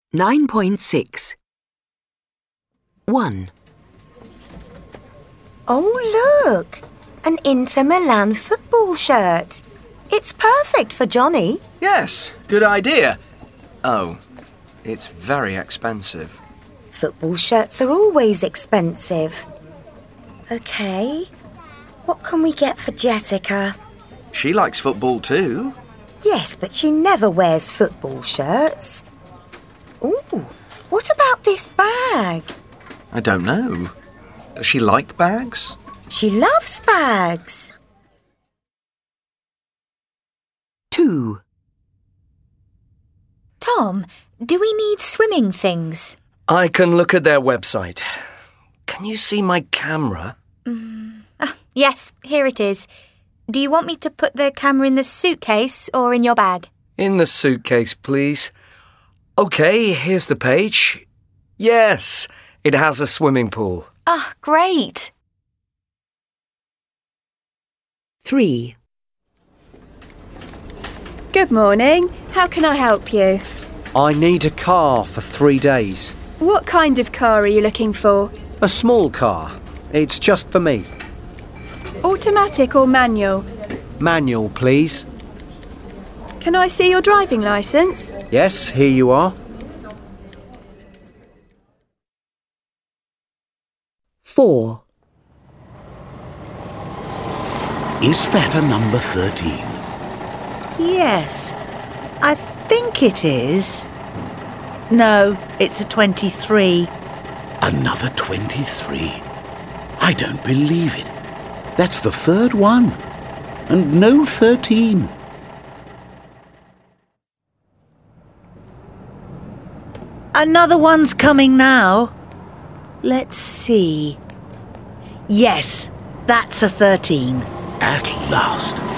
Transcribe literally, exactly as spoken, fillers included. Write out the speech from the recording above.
nine point six. one. Oh, look! An Inter Milan football shirt. It's perfect for Johnny. Yes, good idea. Oh, it's very expensive. Football shirts are always expensive. OK, what can we get for Jessica? She likes football too. Yes, but she never wears football shirts. Ooh, what about this bag? I don't know. Does she like bags? She loves bags. two. Tom, do we need swimming things? I can look at their website. Can you see my camera? Mm. Ah, yes, here it is. Do you want me to put the camera in the suitcase or in your bag? In the suitcase, please. OK, here's the page. Yes, it has a swimming pool. Ah, great. three. Good morning. How can I help you? I need a car for three days. What kind of car are you looking for? A small car. It's just for me. Automatic or manual? Manual, please. Can I see your driving licence? Yes, here you are. four. Is that a number thirteen? Yes, I think it is. No, it's a twenty-three. Another twenty-three? I don't believe it. That's the third one. And no thirteen. Another one's coming now. Let's see. Yes, that's a thirteen. At last.